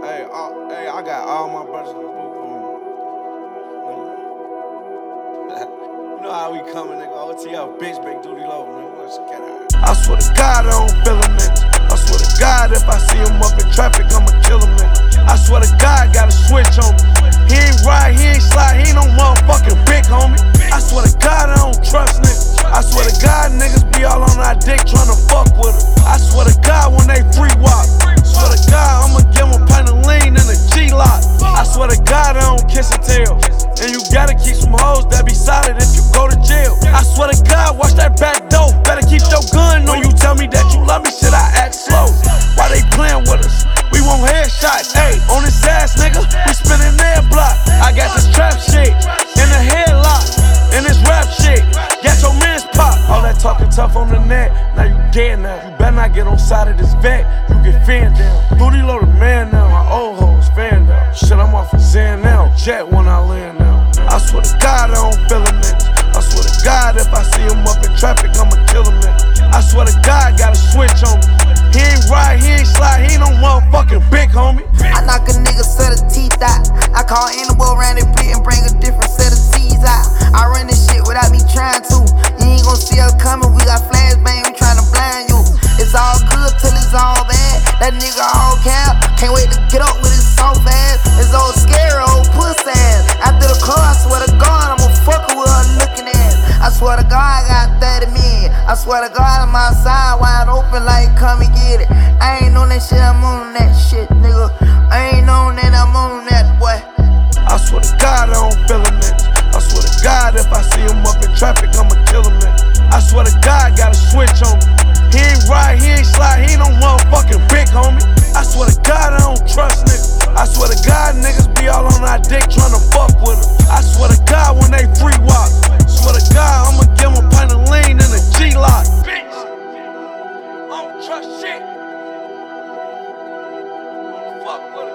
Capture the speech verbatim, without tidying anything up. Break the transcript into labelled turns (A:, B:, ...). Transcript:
A: Hey, all, hey, I got all my brothers in the booth. You know how we coming, nigga. O T L, bitch, big duty low, nigga. Let's get out. I swear to God, I don't feel them niggas. I swear to God, if I see him up in traffic, I'ma kill him, nigga. I swear to God, got a switch on me. He ain't ride, he ain't slide, he ain't no motherfucking big homie. I swear to God, I don't trust niggas. I swear to God, niggas be all on our dick tryna fuck with us. I swear to God, when they free walk. Swear to God, I'ma give him a pint of lean and a G-lock. I swear to God, I don't kiss and tell. And you gotta keep some hoes that be solid if you go to jail. I swear to God, watch that back door. Better keep your gun on you. Tell me that you love me, shit, I act slow. Why they playing with us? We want headshots, ayy. On this ass, nigga, we spinning their block. I got this trap shit in the headlock, and this rap shit. Got your man's pop. All that talking tough on the net, now you dead now. You better not get on side of this vet, you get fanned down. Booty loaded man now, my old hoes fanned out. Shit, I'm off of Zen now, jet when I land now. I swear to God, I don't feel them niggas. I swear to God, if I see him up in traffic, I'ma kill him, nigga. I swear to God, got a switch on me. He ain't ride, he ain't slide, he ain't no motherfucking big homie.
B: I knock a nigga set of teeth out. I call animal around the pit and bring a different set of teeth out. I run this shit without me trying to. You ain't gon' see us coming, we got flashbang, we tryna blind you. It's all good till it's all bad. That nigga all cap, can't wait to get up with his soft ass. It's old scary, old puss ass. After the car, I swear to God, I'ma fuck with her looking ass. I swear to God, I got thirty million. I swear to God, I'm outside wide open like come and get it. I ain't on that shit, I'm on that shit, nigga. I ain't on that, I'm on that, boy.
A: I swear to God, I don't feel them niggas. I swear to God, if I see him up in traffic, I'ma kill him, nigga. I swear to God, got a switch on me. He ain't ride, he ain't slide, he ain't no motherfucking big homie. I swear to God, I don't trust niggas. I swear to God, niggas be all on our dick tryna fuck with us. I swear to God, when they free walk. Swear to God, I'ma give him a pint of lean and a G-lock. Bitch, I don't trust shit. Fuck with